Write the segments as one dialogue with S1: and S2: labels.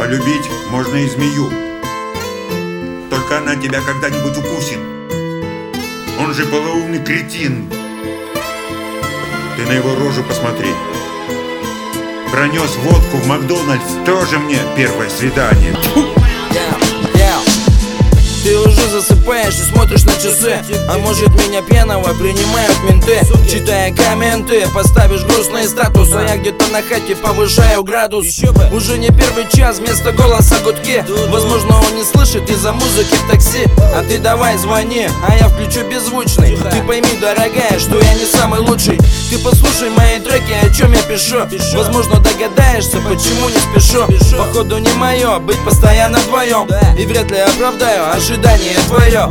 S1: Полюбить можно и змею, только она тебя когда-нибудь укусит. Он же полоумный кретин. Ты на его рожу посмотри. Пронес водку в Макдональдс, тоже мне первое свидание.
S2: Ты уже засыпаешь и смотришь на часы, а может меня пьяного принимают менты. Читая комменты, поставишь грустный статус, а я где-то на хате повышаю градус. Уже не первый час, вместо голоса гудки. Возможно, он не слышит из-за музыки в такси. А ты давай звони, а я включу беззвучный. Ты пойми, дорогая, что я не самый лучший. Ты послушай мои треки, о чем я пишу. Возможно, догадаешься, почему не спешу. Походу не мое быть постоянно вдвоем, и вряд ли оправдаю ожидание твое.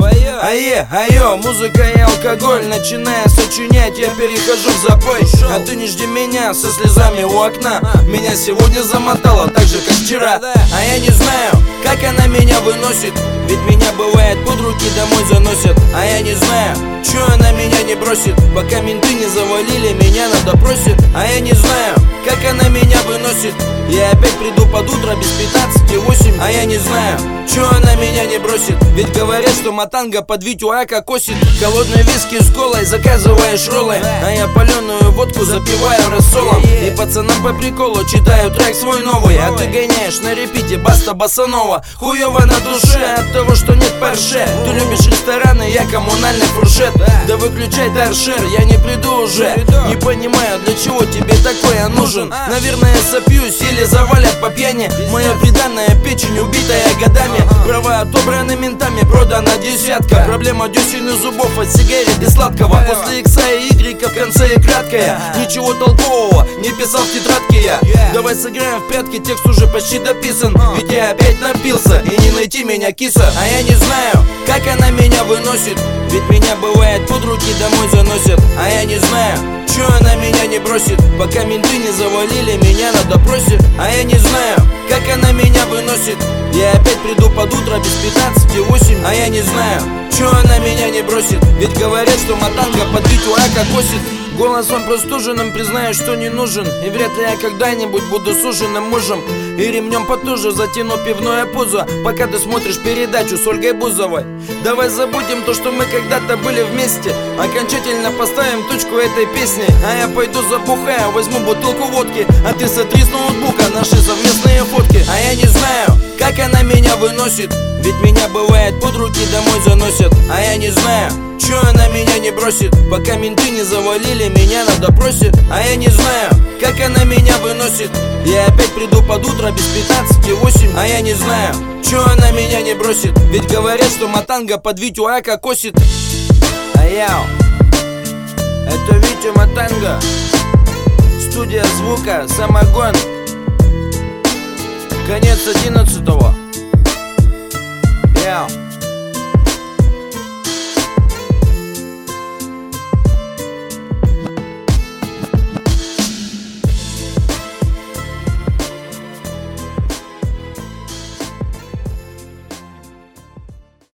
S2: Айо, музыка и алкоголь. Начиная сочинять, я перехожу в запой. А ты не жди меня со слезами у окна. Меня сегодня замотало так же, как вчера. А я не знаю, как она меня выносит, ведь меня бывает под руки домой заносят. А я не знаю, чё она меня не бросит, пока менты не завалили меня на допросе. А я не знаю, как она меня выносит. Я опять приду под утро без 15:08. А я не знаю, чё она меня не бросит, ведь говорят, что матанга под Витю Ака косит. Холодные виски с колой, заказываешь роллы, а я паленую водку запиваю рассолом. И пацанам по приколу читаю трек свой новый, а ты гоняешь на репите Баста Босанова. Хуёво на душе от того, что нет парше. Ты любишь рестораны, я коммунальный фуршет. Да выключай торшер, я не приду уже. Не понимаю, для чего тебе такое нужен. Наверное, сопьюсь или завалят по пьяни. Моя приданная печень, убитая годами. Права отобраны ментами, продана десятка. Проблема десен и зубов от сигарет и сладкого. После икса и игрека в конце и краткая. Ничего толкового не писал в тетрадке я. Давай сыграем в прятки, текст уже почти дописан. Ведь я опять напился, и не найти меня, киса. А я не знаю, как она меня выносит, ведь меня бывает под руки домой заносят. А я не знаю, чё она меня не бросит, пока менты не завалили меня на допросе. А я не знаю, как она меня выносит. Я опять приду под утро без 15:08. А я не знаю, чё она меня не бросит, ведь говорят, что матанга под Витю Ака косит. Голосом простуженным признаю, что не нужен, и вряд ли я когда-нибудь буду суженым мужем. И ремнем потуже затяну пивное пузо, пока ты смотришь передачу с Ольгой Бузовой. Давай забудем то, что мы когда-то были вместе, окончательно поставим точку этой песни. А я пойду забухаю, возьму бутылку водки, а ты сотри с ноутбука наши совместные фотки. А я не знаю, как она меня выносит, ведь меня бывает под руки домой заносят. А я не знаю, чё она меня не бросит, пока менты не завалили меня на допросе. А я не знаю, как она меня выносит. Я опять приду под утро без 15:08. А я не знаю, чё она меня не бросит, ведь говорят, что матанга под Витю Ака косит. Аяу, это Витя Матанга, студия звука Самогон, конец 11-го. Яу.